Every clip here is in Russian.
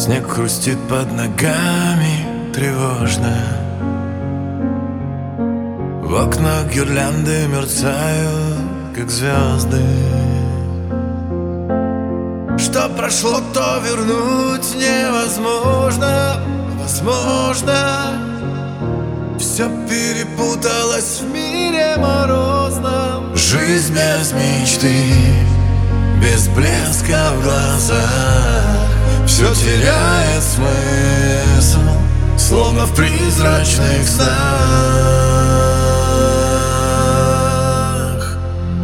Снег хрустит под ногами тревожно. В окнах гирлянды мерцают, как звезды. Что прошло, то вернуть невозможно. Возможно, все перепуталось в мире морозном. Жизнь без мечты, без блеска в глазах, все теряет смысл, словно в призрачных снах.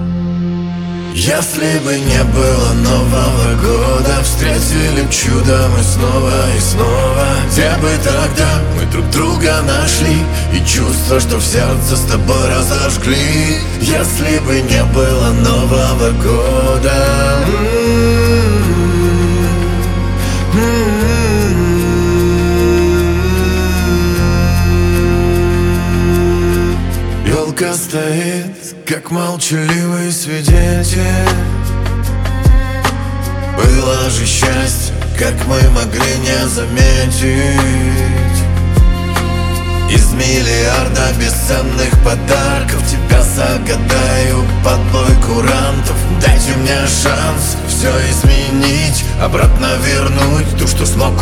Если бы не было Нового года, встретили б чудо мы снова и снова. Где бы тогда мы друг друга нашли и чувство, что в сердце с тобой разожгли? Если бы не было Нового года. Елка стоит, как молчаливый свидетель. Было же счастье, как мы могли не заметить. Из миллиарда бесценных подарков тебя загадаю под бой курантов. Дайте мне шанс все изменить, обратно вернуть ту, что смог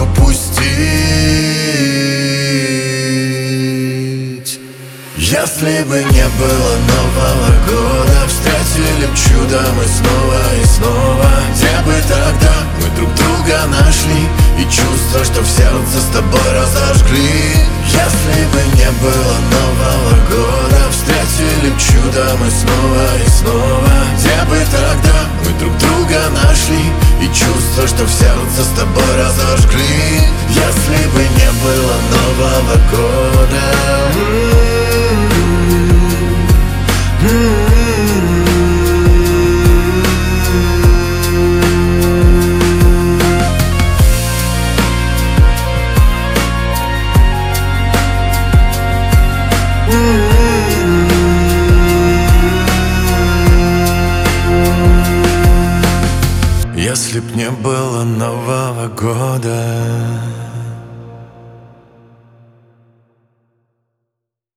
упустить. Если бы не было Нового года, встретили б чудо мы снова и снова. Где бы тогда мы друг друга нашли и чувство, что в сердце с тобой разожгли? Если бы не было Нового года, встретили б чудо мы снова и снова. Где бы тогда мы друг друга нашли и чувство, что в сердце с тобой разожгли? Если бы не было Нового года. Если б не было Нового года.